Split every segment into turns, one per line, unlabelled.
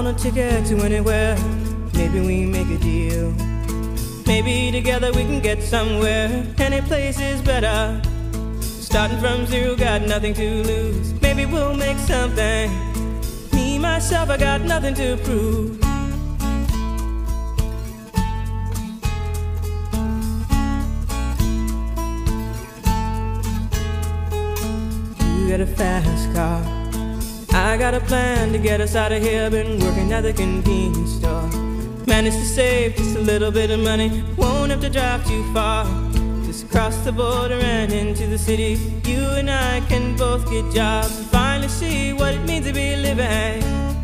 a ticket to anywhere. Maybe we make a deal. Maybe together we can get somewhere. Any place is better. Starting from zero, got nothing to lose. Maybe we'll make something. Me, myself, I got nothing to prove. You got a fast car, I got a plan to get us out of here. Been working at the convenience store. Managed to save just a little bit of money. Won't have to drive too far. Just cross the border and into the city. You and I can both get jobs and finally see what it means to be living.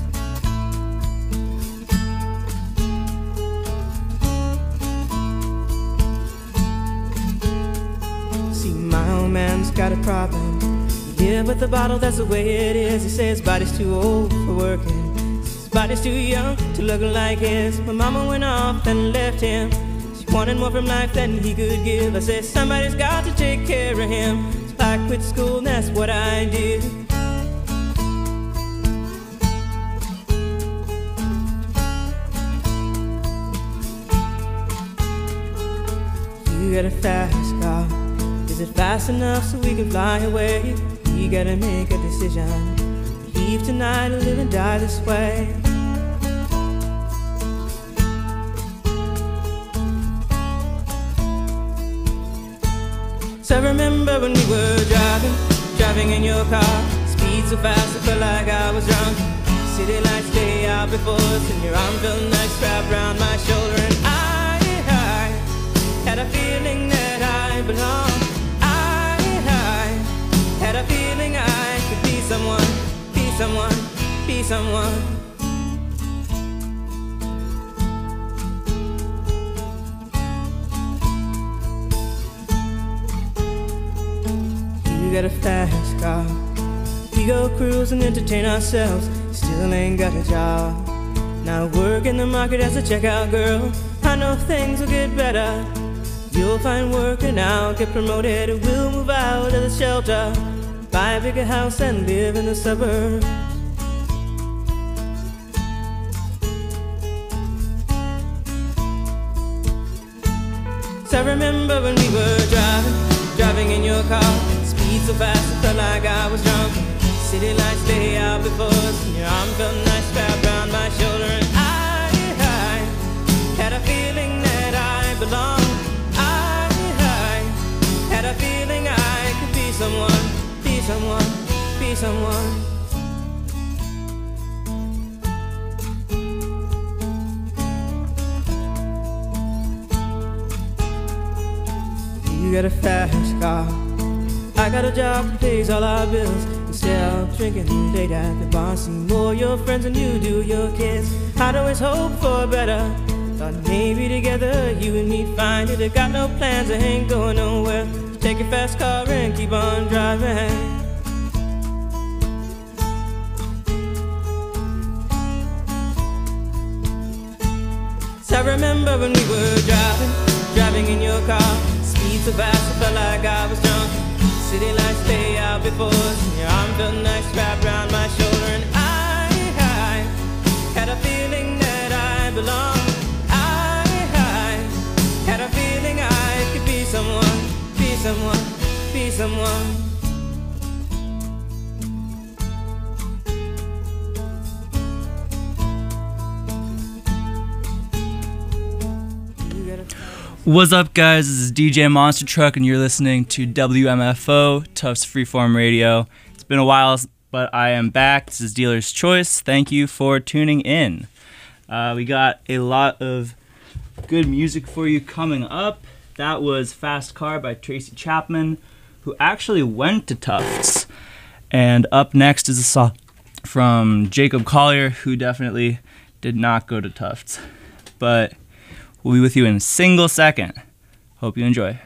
See, my old man's got a problem. Yeah, but the bottle, that's the way it is. He says his body's too old for working. His body's too young to look like his. My mama went off and left him. She wanted more from life than he could give. I said somebody's got to take care of him. So I quit school and that's what I did. You got a fast car. Is it fast enough so we can fly away? We gotta make a decision. Leave tonight or live and die this way. So I remember when we were driving in your car. Speed so fast I felt like I was drunk. City lights lay out before us, and your arm felt nice wrapped around my shoulder. And I had a feeling that I belonged. Had a feeling I could be someone, be someone, be someone. You got a fast car. We go cruise and entertain ourselves. Still ain't got a job. Now work in the market as a checkout girl. I know things will get better. You'll find work and I'll get promoted. We'll move out of the shelter, buy a bigger house and live in the suburbs. So I remember when we were driving in your car. Speed so fast I felt like I was drunk. City lights lay out before us, and your arm felt nice wrapped around my shoulder. And I had a feeling that I belonged. Had a feeling I could be someone, be someone, be someone. You got a fast car, I got a job that pays all our bills. Instead of drinking late at the bar, see more your friends than you do your kids. I'd always hope for better. Thought maybe together you and me find it. I got no plans, I ain't going nowhere. Take your fast car and keep on driving. So I remember when we were driving in your car. Speed so fast I felt like I was drunk. City lights lay out before us, and your arm felt nice wrapped around my shoulder. And I had a feeling that I belonged. Had a feeling I could be someone, be someone, be someone.
What's up, guys? This is DJ Monster Truck, and you're listening to WMFO, Tufts Freeform Radio. It's been a while, but I am back. This is Dealer's Choice. Thank you for tuning in. We got a lot of good music for you coming up. That was Fast Car by Tracy Chapman, who actually went to Tufts. And up next is a song from Jacob Collier, who definitely did not go to Tufts. But we'll be with you in a single second. Hope you enjoy.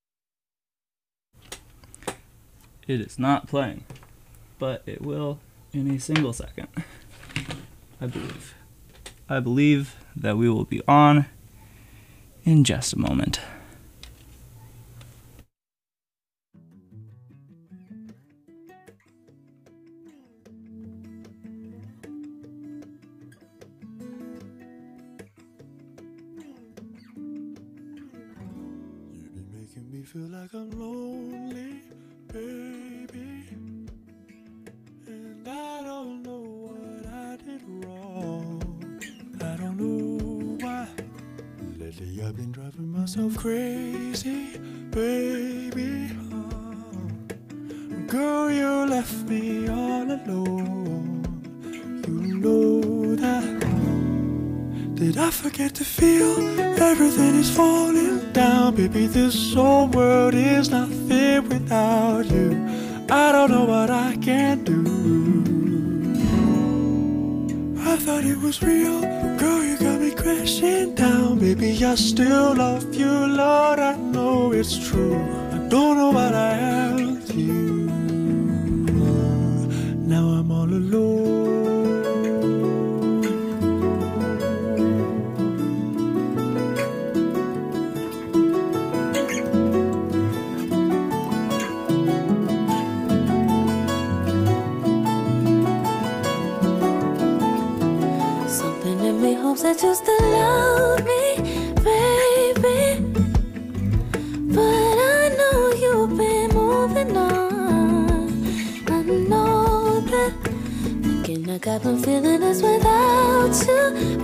It is not playing, but it will in a single second. I believe that we will be on in just a moment.
You've been making me feel like I'm lonely, baby, and I don't know what I did wrong. I don't know why. Lately I've been driving myself crazy, baby. Girl, you left me all alone. You know that. Did I forget to feel everything is falling down? Baby, this whole world is nothing without you. I don't know what I can do. I thought it was real. Girl, you got me crashing down. Baby, I still love you, Lord, I know it's true. I don't know what I have to you. Now I'm all alone.
Hopes that you still love me, baby, but I know you've been moving on. I know that thinking like I've been feeling this without you,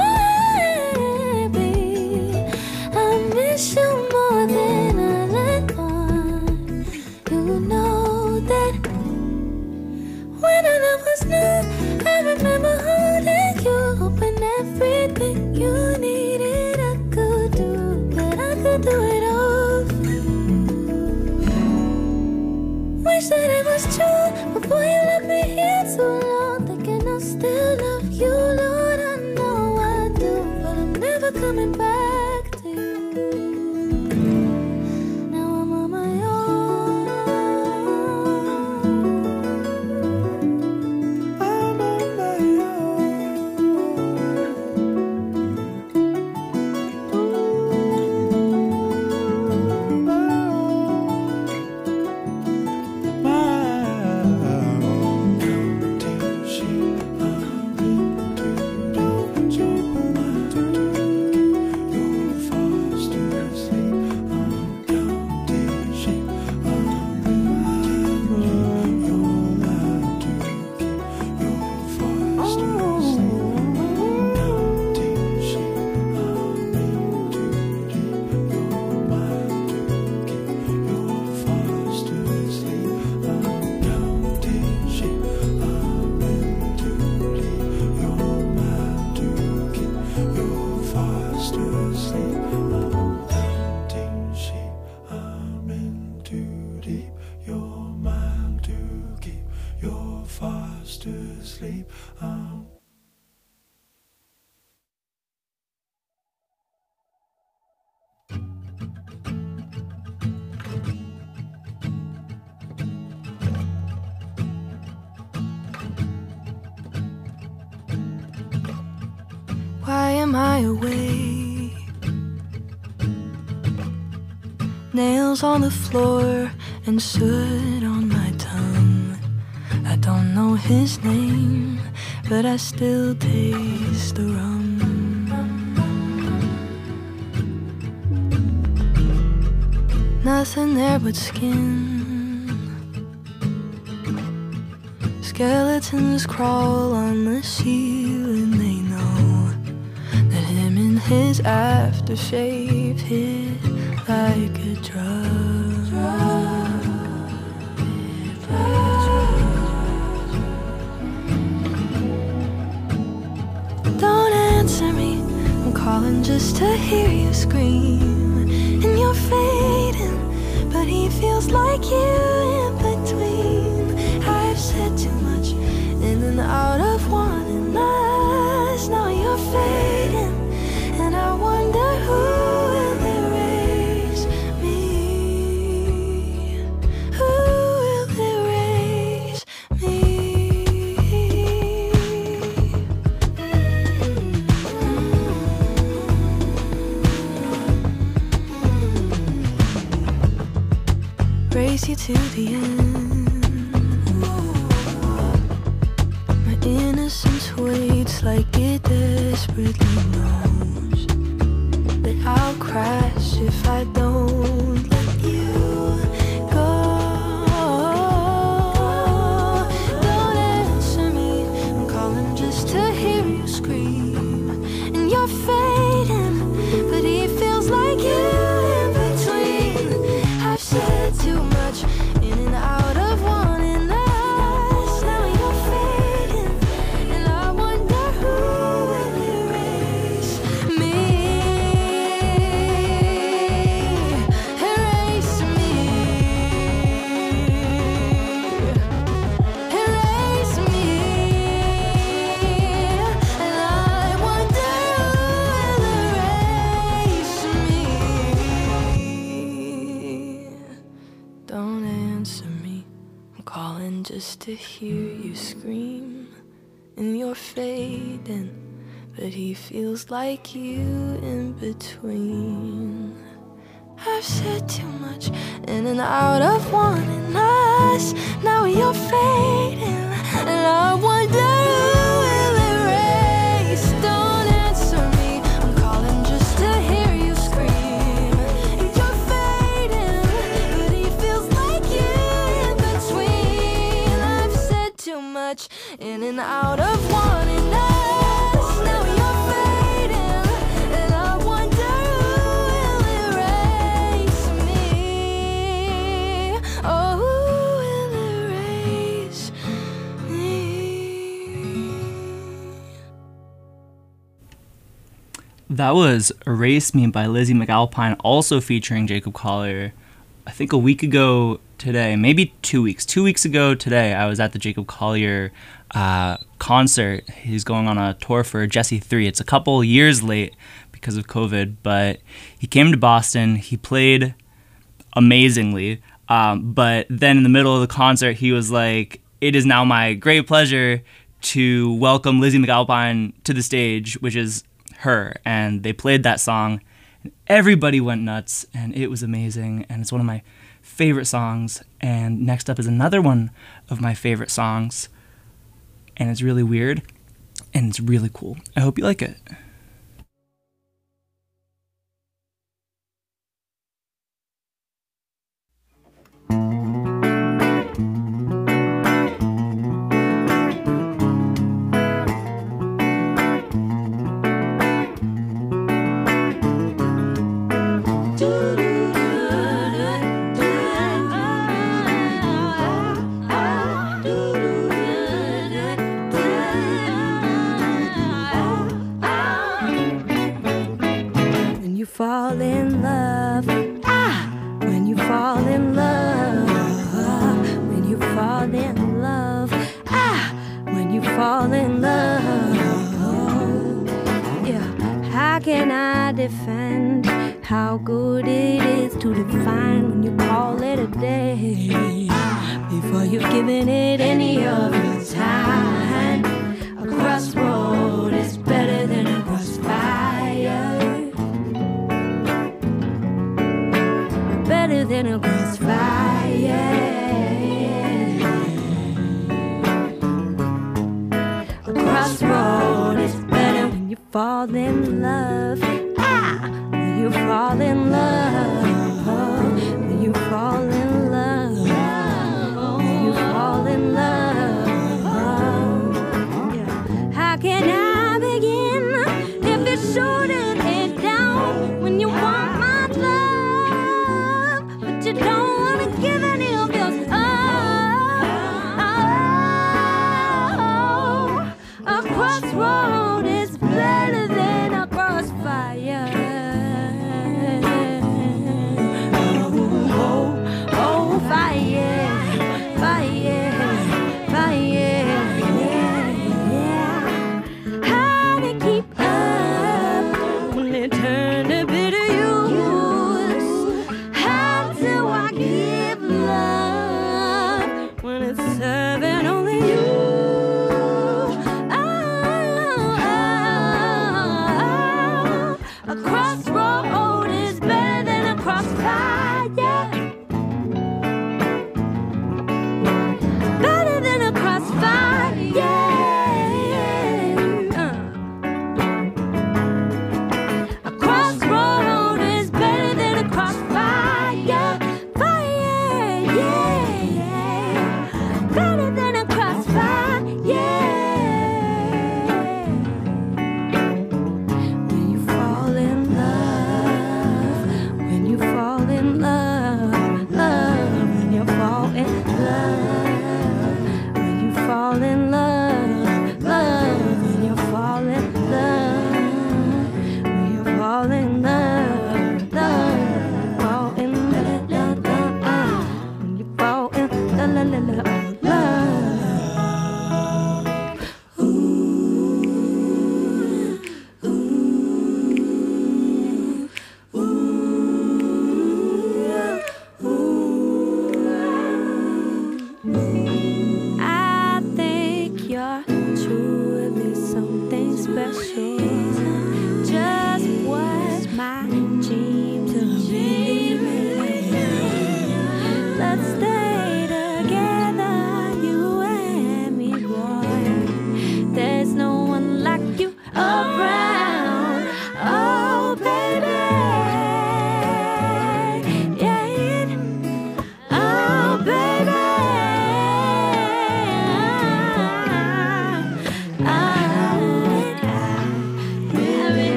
baby. I miss you more than I let on. You know that when our love was new, I remember holding you, hoping everything you needed I could do, but I could do it all for you. Wish that it was true before you left me here so long, thinking I still love you, Lord, I know I do, but I'm never coming back to you. Now I'm on my own.
I'm on my own.
Why am I awake? Nails on the floor and soot on my tongue. I don't know his name, but I still taste the rum. Nothing there but skin. Skeletons crawl on the ceiling, they know that him and his aftershave hit like a drug. Don't answer me, I'm calling just to hear you scream. And you're fading, but he feels like you in between. I've said too much, in and out of wanting us. Now you're fading, and I wonder who will erase me. Who will erase me? chase you to the end. My innocence waits like it desperately knows that I'll crash if I don't let you go. Don't answer me, I'm calling just to hear you scream. And you're fading, but he feels like you in between. I've said too much, in and out of wanting us. Now you're fading, and I wonder who will erase me. Erase me. Erase me. And I wonder who will erase me. Don't answer me, I'm calling just to hear you scream. And you're fading, but he feels like you in between. I've said too much, in and out of wanting us. Now you're fading, and I wonder who will erase. Don't answer me, I'm calling just to hear you scream. And you're fading, but he feels like you in between. I've said too much, in and out of wanting us. Now you're fading, and I wonder who will erase me. Oh, who will erase me?
That was Erase Me by Lizzie McAlpine, also featuring Jacob Collier. I think a week ago today, maybe 2 weeks. 2 weeks ago today, I was at the Jacob Collier concert. He's going on a tour for Jesse 3. It's a couple years late because of COVID, but he came to Boston. He played amazingly, but then in the middle of the concert, he was like, "It is now my great pleasure to welcome Lizzie McAlpine to the stage," which is her, and they played that song, and everybody went nuts, and it was amazing, and it's one of my favorite songs. And next up is another one of my favorite songs, and it's really weird, and it's really cool. I hope you like it.
When you fall in love, when you fall in love, when you fall in love, when you fall in love, yeah. How can I defend how good it is to define when you call it a day before you've given it any of your time? A crossroad is better than a crossfire. Better than a crossfire. A crossroad is better when you fall in love. When you fall in love. When you fall in love. When you fall in love. Yeah. How can I begin if it's shooting it down when you want my love, but you don't want to give any of yours? A crossroad is better than a crossfire. Oh,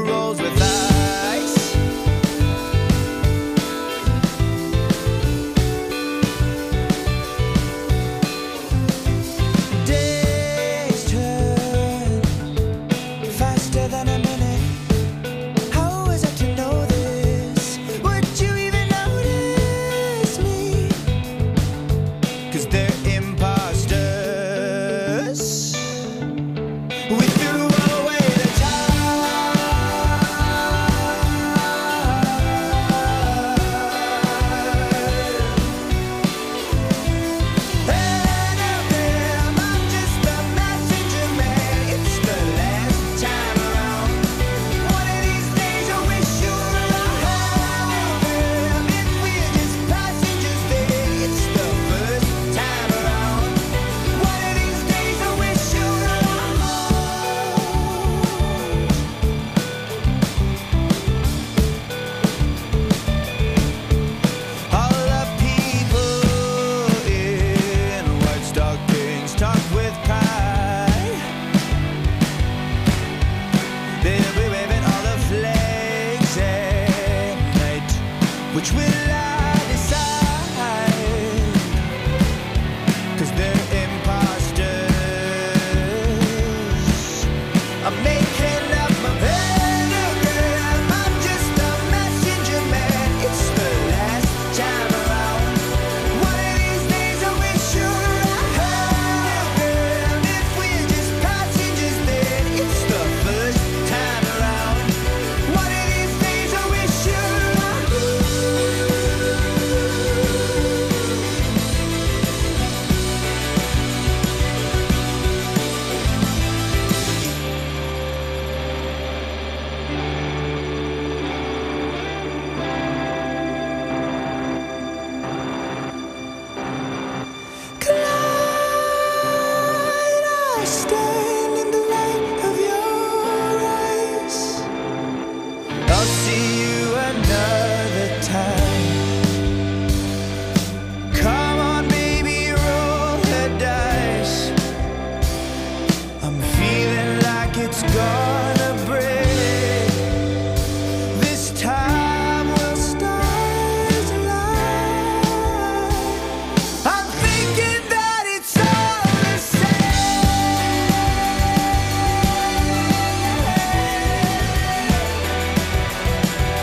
rolls with ice. Days turn faster than a minute. How was I to know this? Would you even notice me? 'Cause they're imposters. We threw away the time. And of them, I'm just the messenger man. It's the last time around. One of these days I wish you were around. If we're just passengers, then it's the first time around. One of these days I wish you were around. All the people in white stockings talk with pride. They'll be waving all the flags at night. Which will I decide? 'Cause they're imposters. I'm making up my pentagram. I'm just a messenger man. It's the last time around. One of these days I wish you were around. If we're just passengers, then it's the first time around. One of these days I wish you were around. Clyde, I stand in the light of your eyes. I'll see you another time. Come on, baby, roll the dice. I'm feeling like it's gonna break. This time we'll stars align. I'm thinking that it's all the same.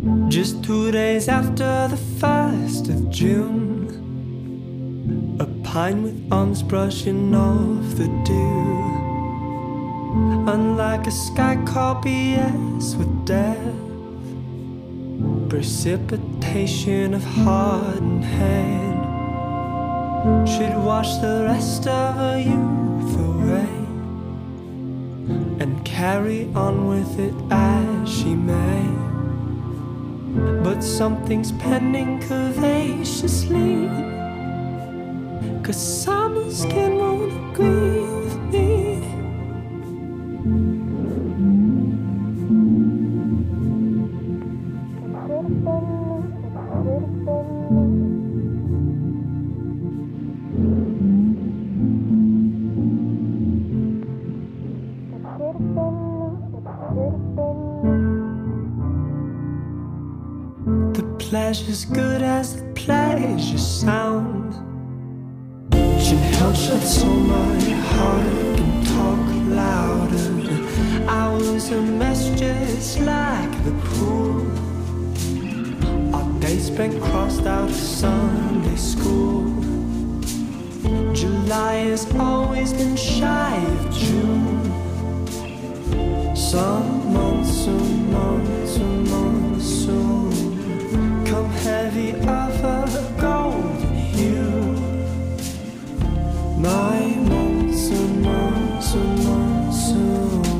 Just 2 days after the 1st of June, a pine with arms brushing off the dew. Unlike a sky called BS with death, precipitation of heart and head should wash the rest of her youth away and carry on with it as she may. But something's pending cavaciously, 'cause summer skin won't agree with me. The pleasure's good as the pleasure sound. She held shut so my heart can talk louder. I was a mess just like the pool. Our days spent crossed out of Sunday school. July has always been shy of June. Some monsoon, monsoon, monsoon, come heavy of a golden hue. My monsoon, monsoon, monsoon,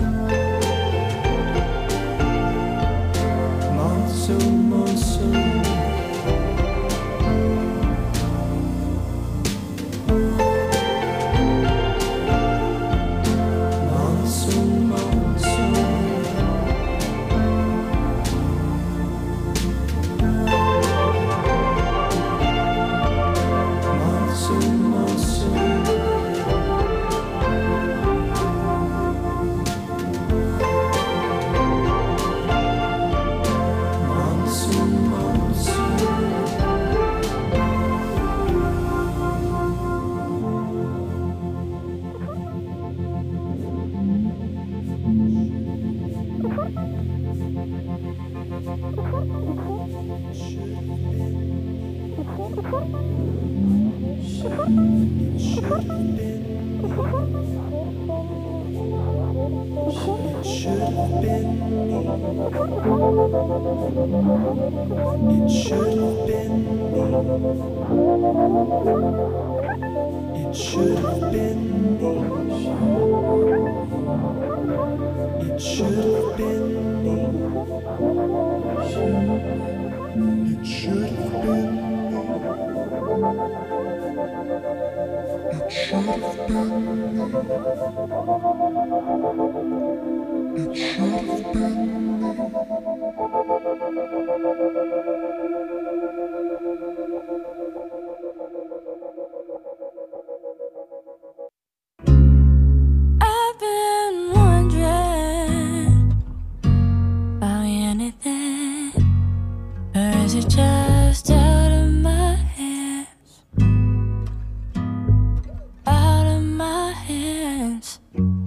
monsoon, monsoon.
I've been wondering about anything, or is it just out of my hands? Out of my hands.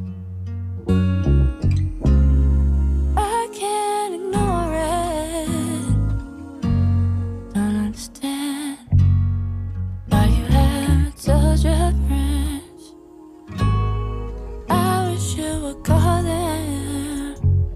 I can't ignore it. Don't understand why you haven't told your friends. I wish you would call them,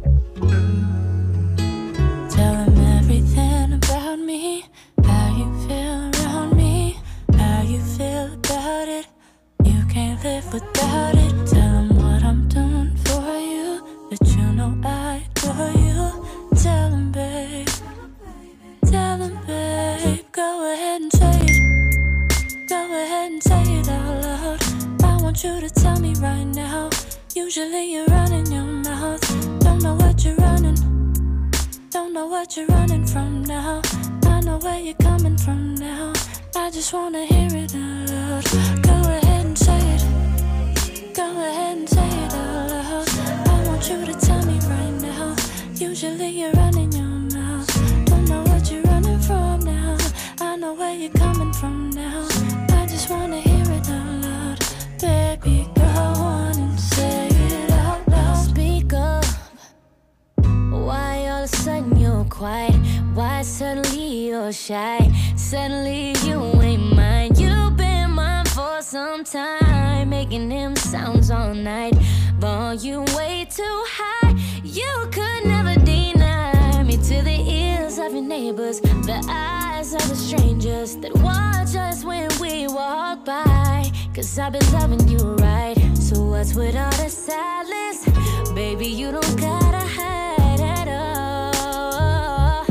tell them everything about me, how you feel around me, how you feel about it. You can't live without it. Tell them what I'm doing for you, that you know I adore you. Tell them, babe, tell them, babe. Go ahead and say it, go ahead and say it out loud. I want you to tell me right now. Usually you're running your mouth, don't know what you're running, don't know what you're running from now. I know where you're coming from now. I just wanna hear it out loud. Go ahead and say it, go ahead and say it out loud. I want you to tell me right now. Usually you're running your mouth, don't know what you're running from now. I know where you're coming from now. I just wanna hear it out loud. Baby, go on and say it out loud.
Speak up. Why all of a sudden you're quiet?
quiet. Why suddenly you're shy? Suddenly you ain't mine. You've been mine for some time, making them sounds all night. Volume way too high. You could never deny me to the ears of your neighbors, the eyes of the strangers that watch us when we walk by. Cause I've been loving you right. So what's with all the silence? Baby, you don't gotta hide at all.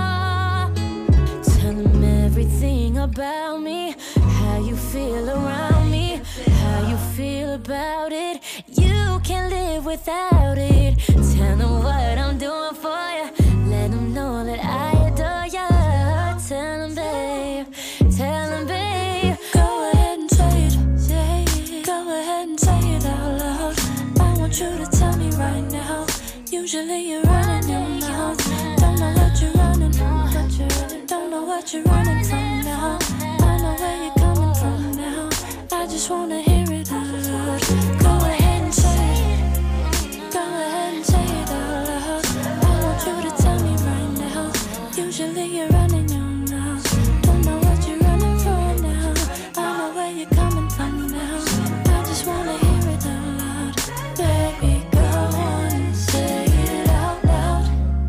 Tell them everything about me, how you feel around me, how you feel about it. You can't live without it. Tell them what I'm doing for you. Let them know that I adore you. Tell them, babe. Tell them, babe.
Go ahead and say it. Go ahead and say it out loud. I want you to tell me right now. Usually you're running your mouth. Don't know what you're running from. Don't know what you're running from now. I know where you're coming from now. I just wanna hear it out loud. Go ahead and say it. Go ahead and say it out loud. I want you to tell me right now. Usually you're running your mouth. Don't know what you're running from now. I know where you're coming from now. I just wanna hear it out loud. Baby, go on and say it out loud.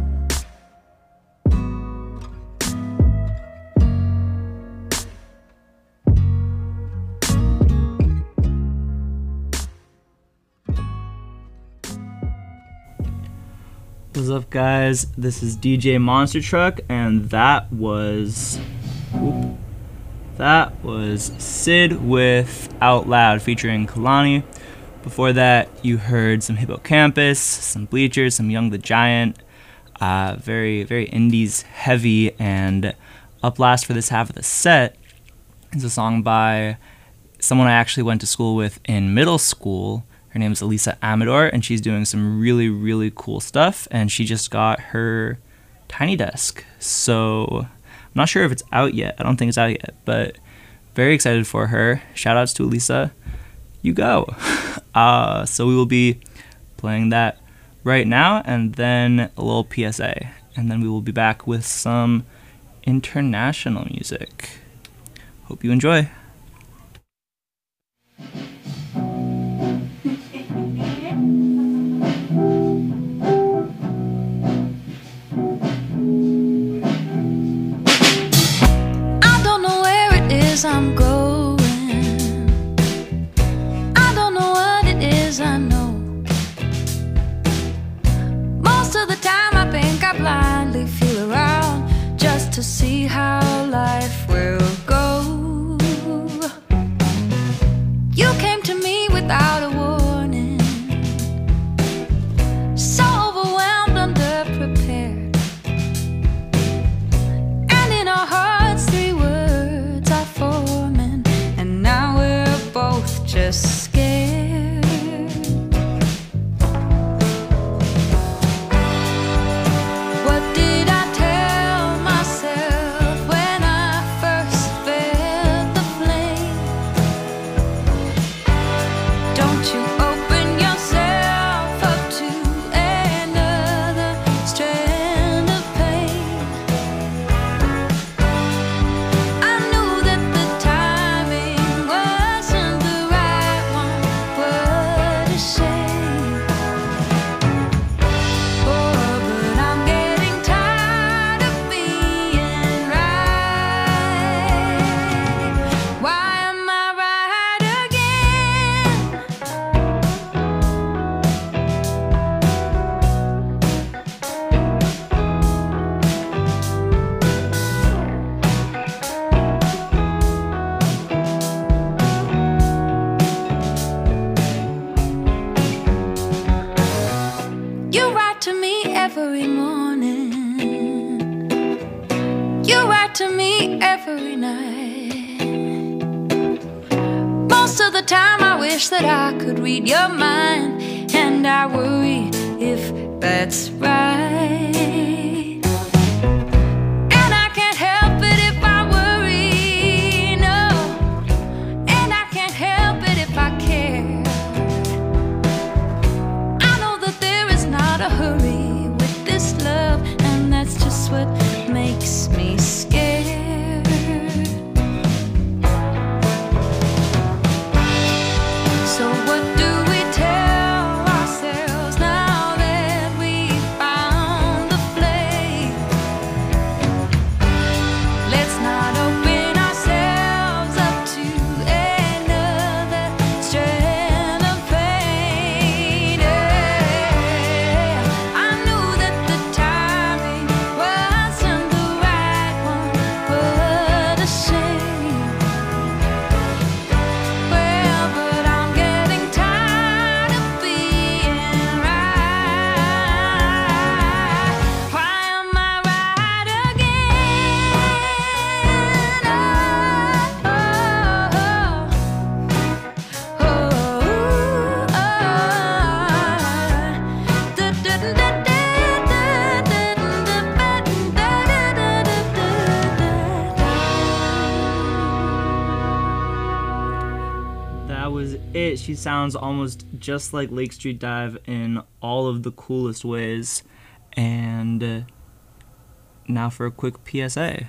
What's up, guys? This is DJ Monster Truck, and that was Sid with Out Loud featuring Kalani. Before that, you heard some Hippocampus, some Bleachers, some Young the Giant. Very, very indies heavy. And up last for this half of the set is a song by someone I actually went to school with in middle school. Her name is Elisa Amador, and she's doing some really, really cool stuff. And she just got her Tiny Desk. So I'm not sure if it's out yet. I don't think it's out yet, but very excited for her. Shout outs to Elisa. You go. So we will be playing that right now, and then a little PSA. And then we will be back with some international music. Hope you enjoy.
I'm going. I don't know what it is, I know. Most of the time I think I blindly feel around just to see how life will go. You came to me without a warning, so overwhelmed, underprepared. And in our hearts, 3 words are forming, and now we're both just scared. What did I tell myself when I first felt the flame? Don't you open yourself up to another strand of pain. I knew that the timing wasn't the right one. What a shame. Oh, but I'm getting tired of being right. Why am I right again? You write to me every morning. You write to me every night. Most of the time I wish that I could read your mind, and I worry if that's right. And I can't help it if I worry, no. And I can't help it if I care. I know that there is not a hurry with this love, and that's just what
it. She sounds almost just like Lake Street Dive in all of the coolest ways. And now for a quick PSA.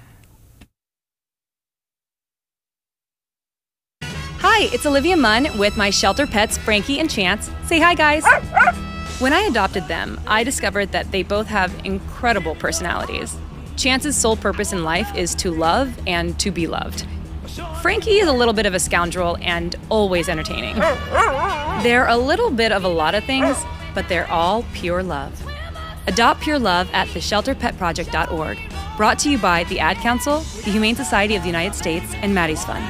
Hi, it's Olivia Munn with my shelter pets, Frankie and Chance. Say hi, guys. When I adopted them, I discovered that they both have incredible personalities. Chance's sole purpose in life is to love and to be loved. Frankie is a little bit of a scoundrel and always entertaining. They're a little bit of a lot of things, but they're all pure love. Adopt pure love at theshelterpetproject.org. Brought to you by the Ad Council, the Humane Society of the United States, and Maddie's Fund.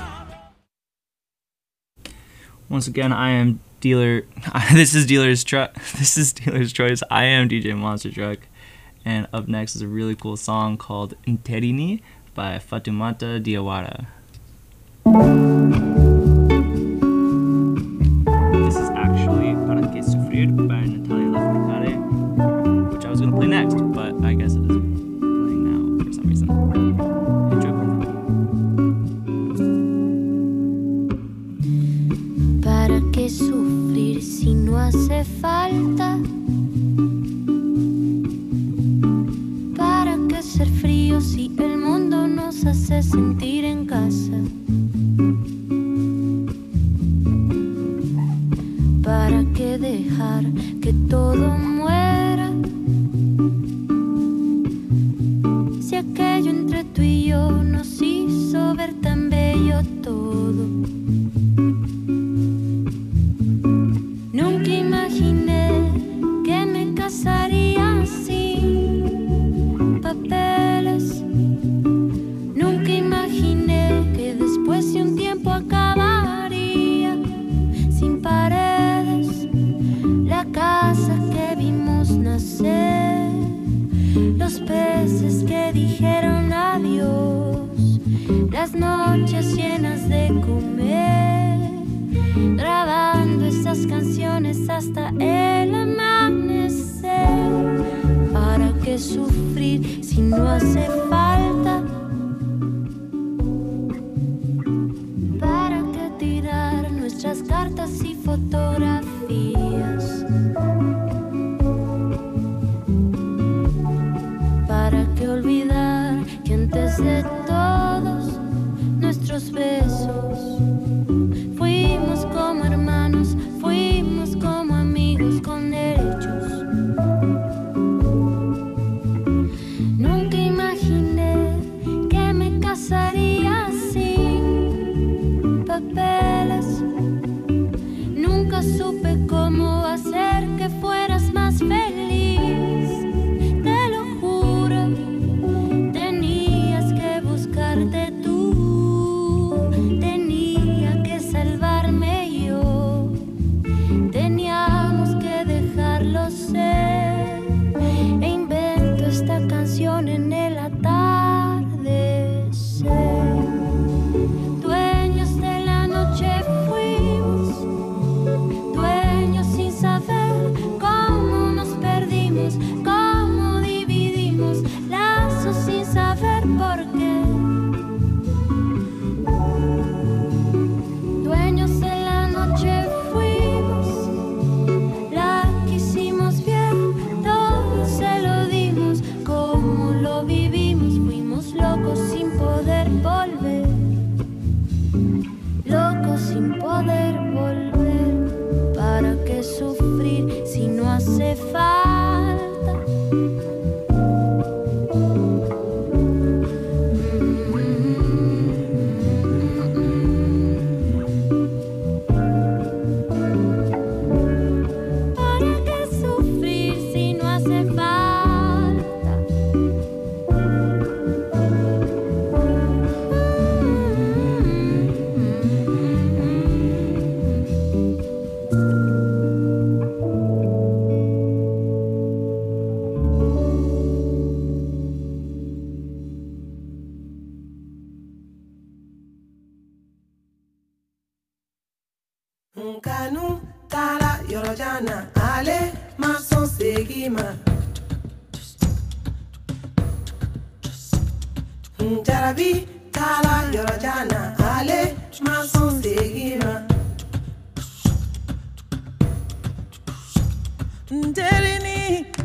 Once again, I am Dealer. This is Dealer's Choice. I am DJ Monster Truck, and up next is a really cool song called Interini by Fatoumata Diawara. This is actually Para Que Sufrir by Natalia Lafourcade, which I was going to play next, but I guess it isn't playing now for some reason. Enjoy both.
¿Para qué sufrir si no hace falta? ¿Para qué ser frío si el mundo nos hace sentir en casa? ¿Para qué dejar que todo muera? Si aquello entre tú y yo nos hizo ver tan bello todo. Nunca imaginé que me casaría sin papeles. Nunca imaginé que después de un tiempo acabaría sin paredes. La casa que vimos nacer, los peces que dijeron adiós, las noches llenas de comer, grabando esas canciones hasta el amanecer. ¿Para qué sufrir si no hace falta? ¿Para qué tirar nuestras cartas y fotografías? ¿Para qué olvidar que antes de todos nuestros besos fuimos como hermanos, fuimos como amigos con derechos? Nunca imaginé que me casaría sin papeles. Nunca supe cómo hacer que fueras más feliz. Te lo juro, tenías que buscarte tú. Tenía que salvarme yo. Teníamos que dejarlo ser. E invento esta canción en el atardecer. Dueños de la noche fuimos, dueños sin saber cómo nos perdimos, cómo dividimos lazos sin saber por qué. Dueños de la noche fuimos, la quisimos bien, todo se lo dimos, como lo vivimos, fuimos locos sin poder volver, locos sin poder volver. ¿Para qué sufrir si no hace falta? ¿Para qué sufrir si no hace falta?
Kanu tala yorojana ale mason segima Jarabi tala yorojana ale mason segima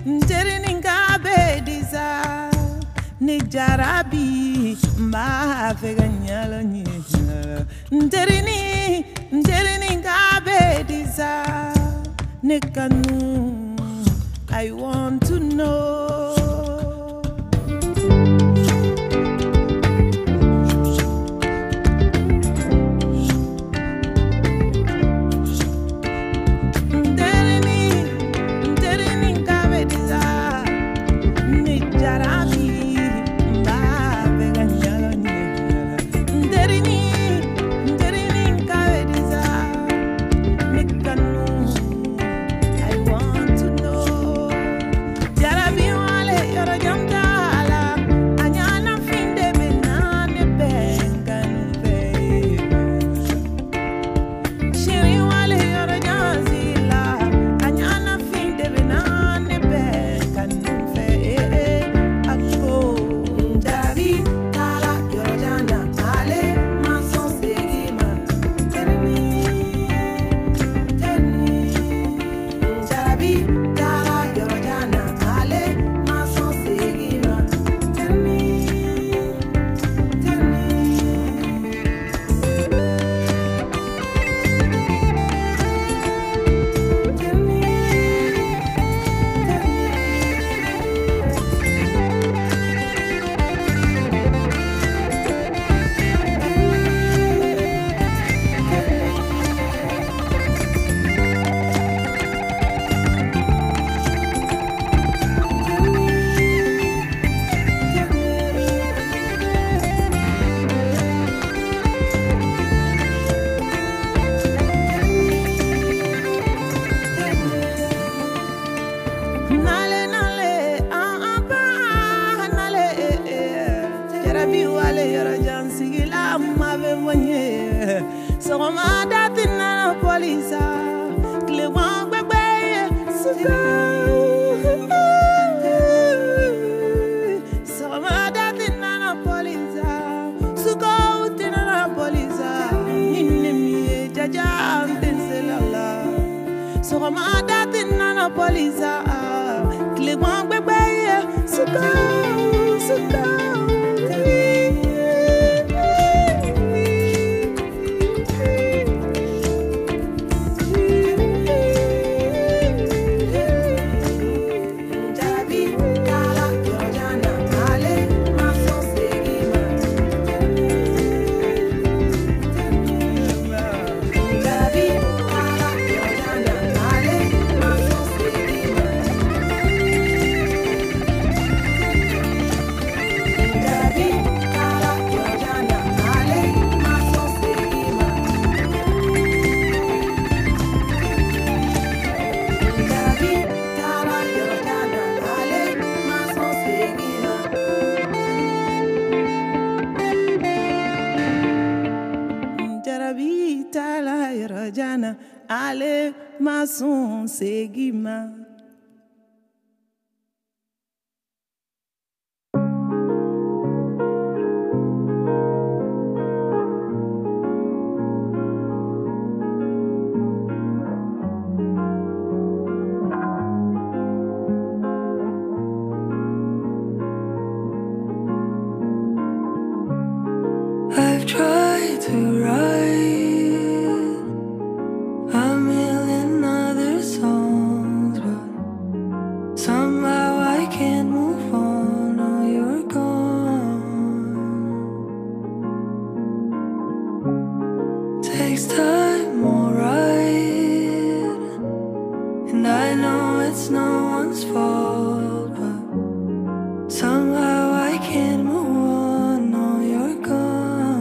Nteringabe disa ni jarabi mba feganyala nyala Nteringabe disa ni kanu I want to know Ale mason segima
I've tried to write a million other songs, but somehow I can't move on. Oh, you're gone. Takes time, alright, and I know it's no one's fault, but somehow I can't move on. Oh, you're gone.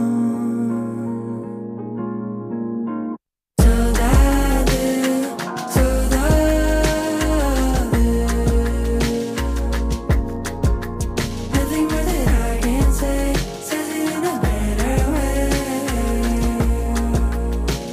Nothing more that I can say says it in a better way.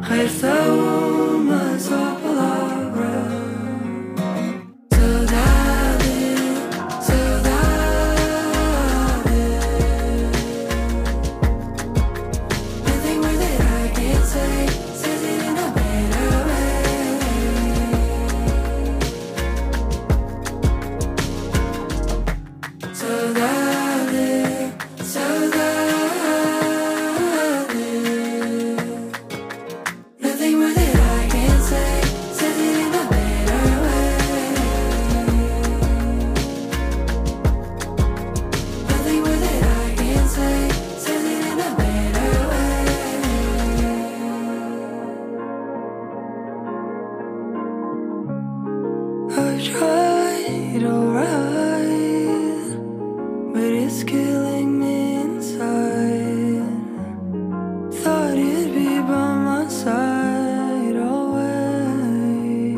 esta uma só palavra. Saudade, saudade. Nothing more that I can say says it in a better way. Saudade, saudade. Nothing more that I can say says it in a better way. Nothing more that I can say says it in a better way. I tried alright, but it's killing me inside. Thought you'd be by my side always.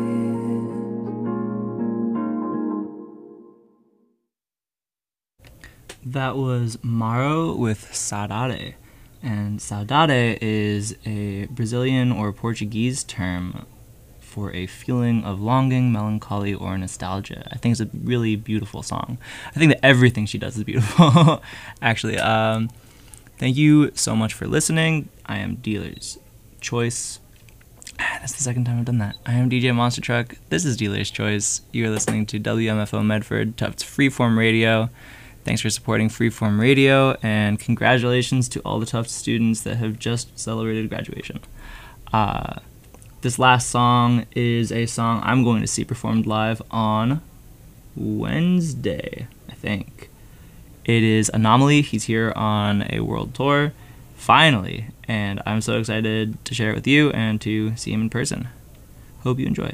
That was Maro with Saudade. And saudade is a Brazilian or Portuguese term for a feeling of longing, melancholy, or nostalgia. I think it's a really beautiful song. I think that everything she does is beautiful, actually. Thank you so much for listening. I am Dealer's Choice. That's the second time I've done that. I am DJ Monster Truck. This is Dealer's Choice. You're listening to WMFO Medford, Tufts Freeform Radio. Thanks for supporting Freeform Radio, and congratulations to all the Tufts students that have just celebrated graduation. This last song is a song I'm going to see performed live on Wednesday, I think. It is Anomaly. He's here on a world tour, finally, and I'm so excited to share it with you and to see him in person. Hope you enjoy.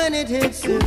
when it hits you.